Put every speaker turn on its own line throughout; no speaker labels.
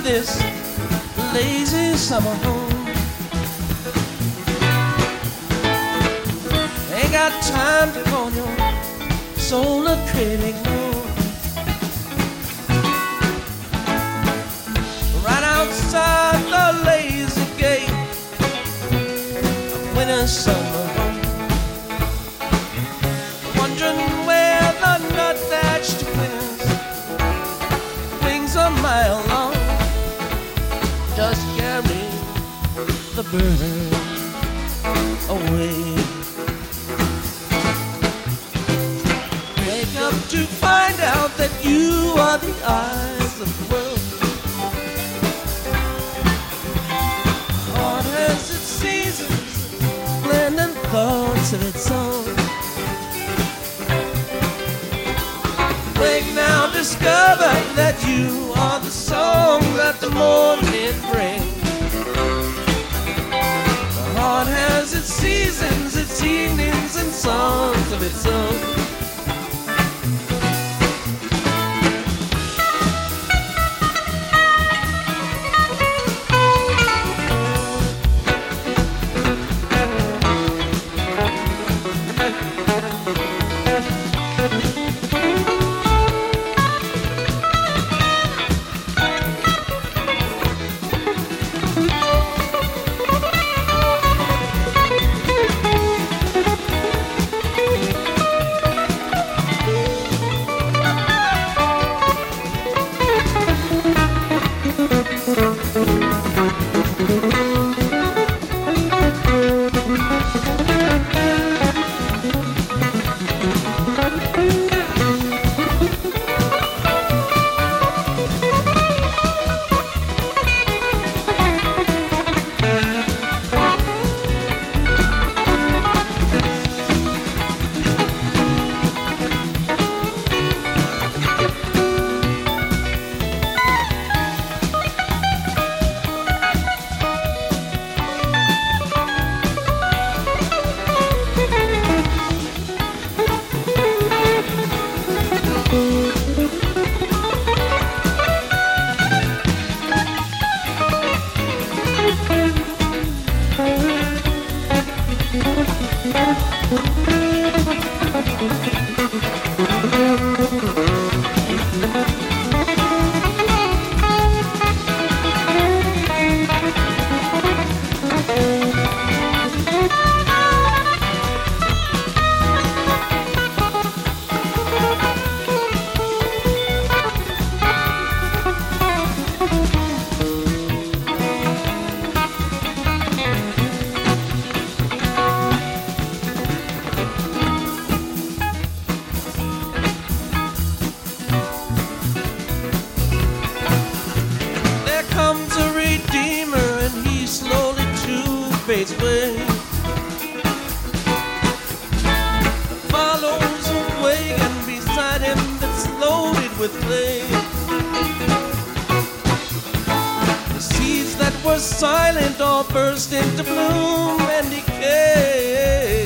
this lazy summer home. Ain't got time to call your solar critic, no. Right outside the lazy gate of winter's summer home, wondering where the nut-thatched winners wings a mile long just carry the bird away. Wake up to find out that you are the eyes of the world. Heart has its seasons, blending thoughts of its own. Wake now, discover that you are the song that the morning brings. The heart has its seasons, its evenings, and songs of its own. Away. Follows a wagon beside him that's loaded with flame. The seeds that were silent all burst into bloom and decay.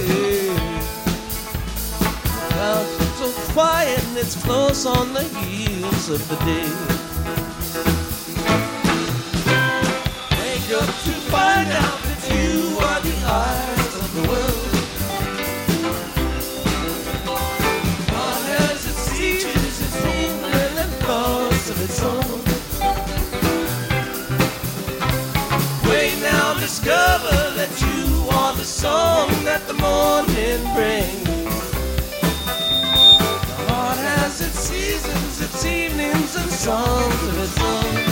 Now so quiet and it's close on the heels of the day. Wake up to find out you are the eyes of the world. Heart has its secrets, its movement and thoughts of its own. Wait now, discover that you are the song that the morning brings. The heart has its seasons, its evenings and songs of its own.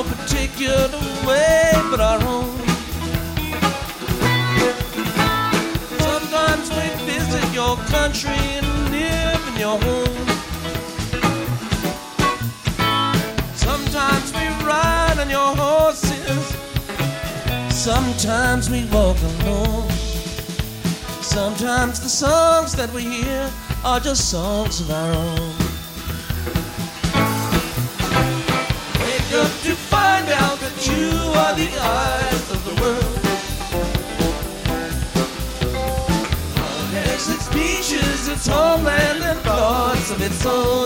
no particular way but our own. Sometimes we visit your country and live in your home. Sometimes we ride on your horses. Sometimes we walk alone. Sometimes the songs that we hear are just songs of our own. Wake up to find out that you are the eyes of the world. Heart has its beaches, its homeland, and thoughts of its own.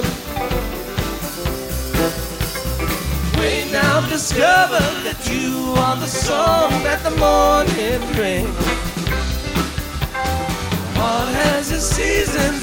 We now discover that you are the song that the morning brings. Heart has its seasons,